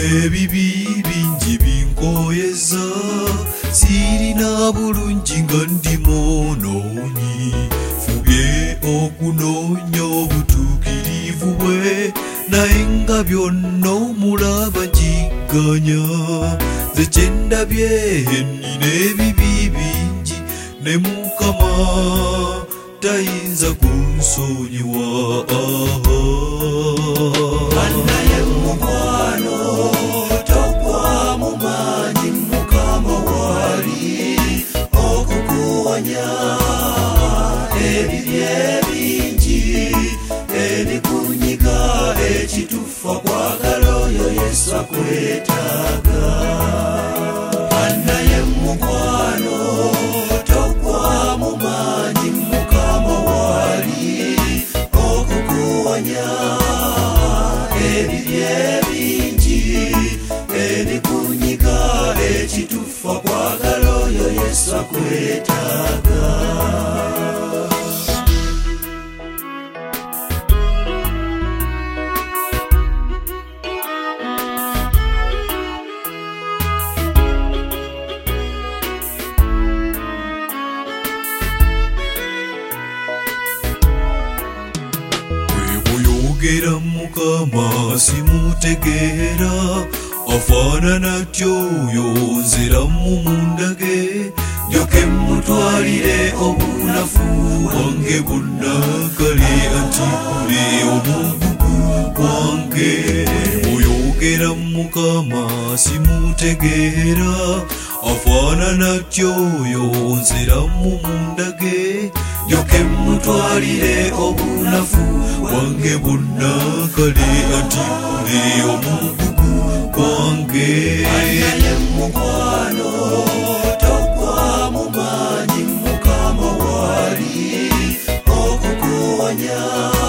ebibi bingi binkoyeza sirina bulungi nga ndi mwonoonyi fubye okunoonya obutuukirivu bwe naye nga byonna omulaba nkigganya nze kye ndabye nnina ebibi bingi ne Mukama tayinza kunsonyiwa. Naye mukwano togwa mu maanyi Mukama wali okukuwonya ebibi ebingi ebikunyiga ekituufu kwagala oyo Yesu akwetaaga. Naye mukwano togwa mu maanyi Mukama wali okukuwonya ebibi ebingi ebikunyiga ekituufu kwagala oyo Yesu akwetaaga. Bweboyogera Mukama simutegeera afaanana atyo oyo nziramu mundage ndyoke mutwalire obunafu bwange bwonna kale antikule omugugu gwange. Bweboyogera Mukama simutegeera afaanana atyo oyo nziramu mundage ndyoke mutwalire obunafu bwange bwonna kale antikule omugugu gwange. Naye mukwano togwa mu maanyi Mukama wali okukuwonya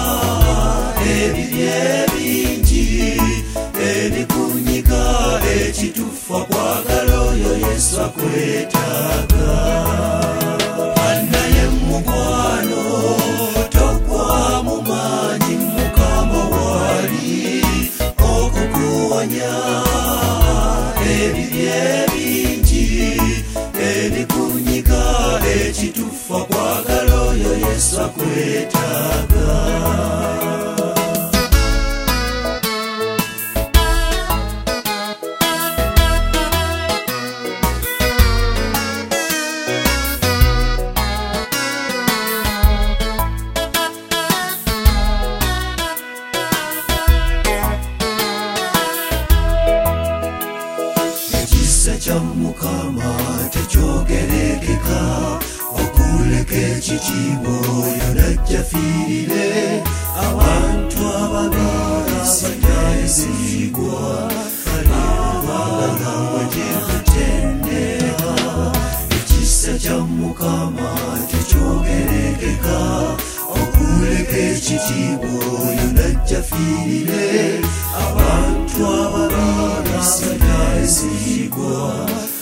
ebibi ebingi ebikunyiga ekituufu kwagala oyo Yesu akwetaaga. Naye mukwano togwa mu maanyi Mukama wali okukuwonya ebibi ebingi ebikunyiga ekituufu kwagala oyo Yesu akwetaaga. Ekisa kya Mukama tekyogerekeka okuleka ekitiibwa oyo najja fiirire abantu ababi sinayizigwa kale kubanga wegyekutendeka. Ekisa kya Mukama tekyogerekeka okuleka ekitiibwa oyo najja fiirire abantu ababi sinayizigwa